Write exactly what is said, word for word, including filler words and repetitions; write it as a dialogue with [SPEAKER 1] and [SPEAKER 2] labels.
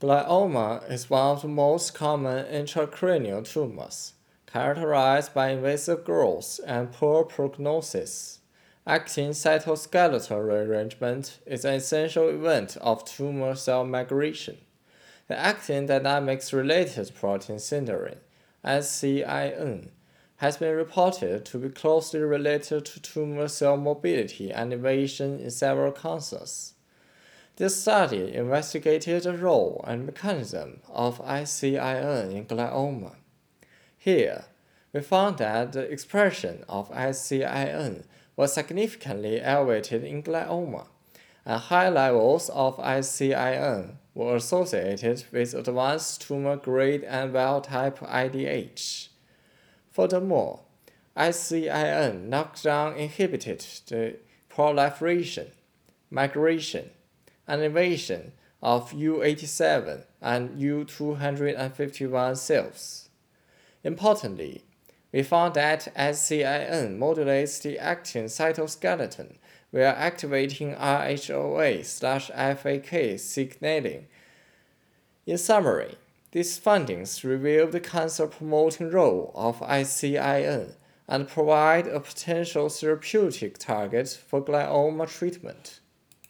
[SPEAKER 1] Glioma is one of the most common intracranial tumors, characterized by invasive growth and poor prognosis. Actin cytoskeletal rearrangement is an essential event of tumor cell migration. The actin dynamics related protein scintirin, S C I N, has been reported to be closely related to tumor cell mobility and invasion in several cancers. This study investigated the role and mechanism of S C I N in glioma. Here, we found that the expression of S C I N was significantly elevated in glioma, and high levels of S C I N were associated with advanced tumor grade and wild-type I D H. Furthermore, S C I N knockdown inhibited the proliferation, migration, and invasion of U eighty-seven and U two hundred fifty-one cells. Importantly, we found that S C I N modulates the actin cytoskeleton via activating R H O A slash F A K signaling. In summary, these findings reveal the cancer-promoting role of S C I N and provide a potential therapeutic target for glioma treatment.